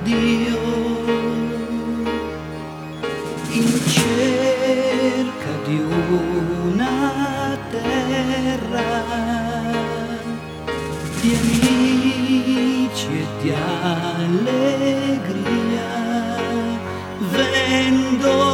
Dio in cerca di una terra di amici e di allegria, vendo